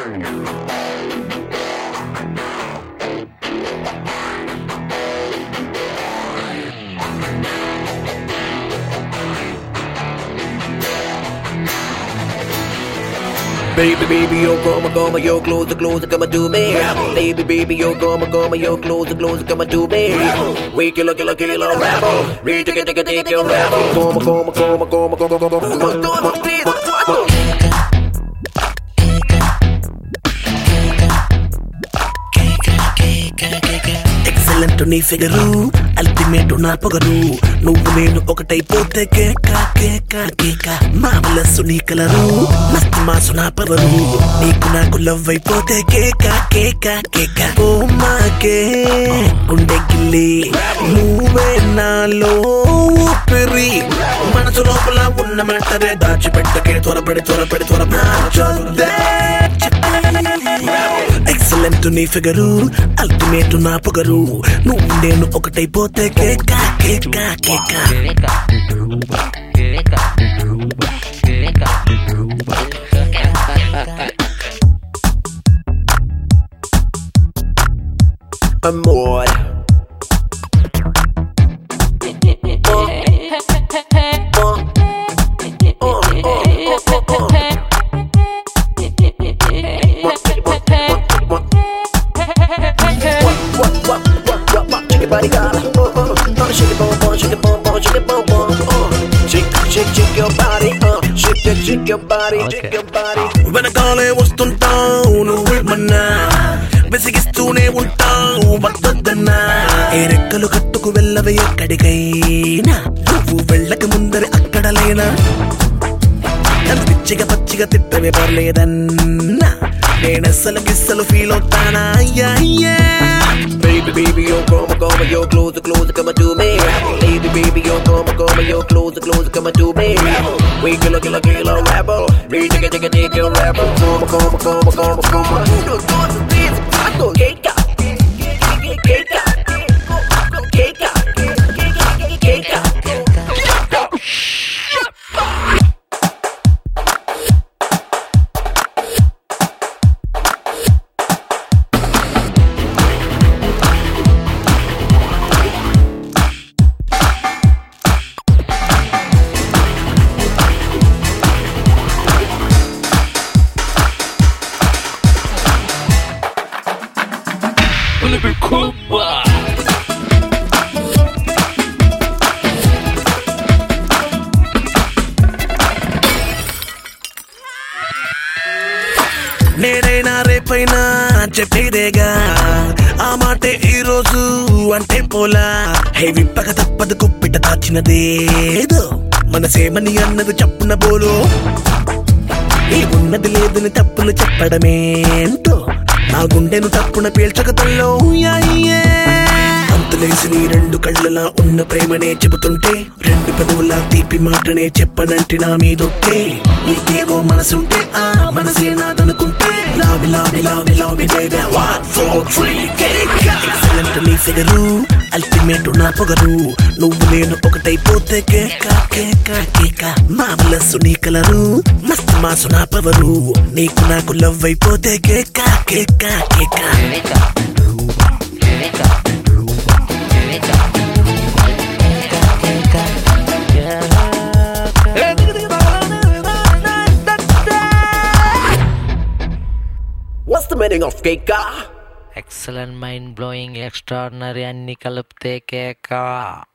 Baby, baby, yo, come, yo, closer, come and do me. Baby, baby, yo, come, yo, closer, come and do me. We kill a rebel. We take a rebel. Come. Excellent నీ figure, ultimate నా పొగరు, నువ్వు నేను ఒకటైపోతే కేక కేక కేక. మామలస్సు నీ colour, మస్తు మాసు నా పవరు, నీకు నాకు లవ్ అయిపోతే కేక కేక కేక. ఓ మాకే గుండె గిల్లి, నువ్వే నాలో ఊపిరి, మనసు లోపల ఉన్న మ్యాటరే దాచిపెట్టకే త్వరపడి ఎక్సలెంట్ నీ ఫిగరు, అల్టిమేట్ నా పొగరు, నువ్వు నేను ఒకటైపోతే కేక కేక కేక. Amor. Body girl, shake it, boom, boom, shake it, boom, boom, shake it, boom, boom, shake your body, shake your body, shake your body. వెనకాలే వస్తుంటావు నువ్వేమన్నా, విసిగిస్తూనే ఉంటావు వద్దొద్దన్నా. ఏ రెక్కలు కట్టుకు వెళ్ళవే ఎక్కడికైనా, నువ్వు వెళ్ళక ముందరే అక్కడ లేనా. నన్ను పిచ్చిగా పచ్చిగా తిట్టవే పర్లేదన్నా, నేనెస్సలు గిస్సలు ఫీల్ అవుతానా. Baby, baby, yo, come, yo, closer, come and do me. Baby, baby, yo, come, yo, closer, come and do me. We kill a rebel. We take a rebel. Come. Cake. నేనైనా రేపైనా చెప్పేదేగా, ఆ మాటే ఈ రోజు అంటే పోలా. హే విప్పక తప్పదు కుప్పిట దాచినదేదో, మనసేమని అన్నది చెప్పున బోలో. ఈ ఉన్నది లేదని తప్పులు చెప్పడమేంటో, నా గుండెను తప్పున పీల్చక తల్లో. అంతులేసి నీ రెండు కళ్ళలా ఉన్న ప్రేమనే చెబుతుంటే, రెండు పెదవులా తీపి మాటనే చెప్పనంటే నా మీదొట్టే. నీకేవో మనసుంటే ఆ మనసే నాదనుకుంటే, లావి లావి లావి లావి baby 1 4 3 కేక. ఎక్సలెంట్ నీ ఫిగరు, అల్టిమేట్ నా పొగరు, నువ్వు నేను ఒకటైపోతే కేక కేక కేక. మామలస్సు నీ కలరు, మస్తు మాసు నా పవరు, నీకు నాకు లవ్ అయిపోతే కేక కేక కేక. What's the meaning of keka? Excellent, mind blowing, extraordinary, అన్ని కలిపితే కేక.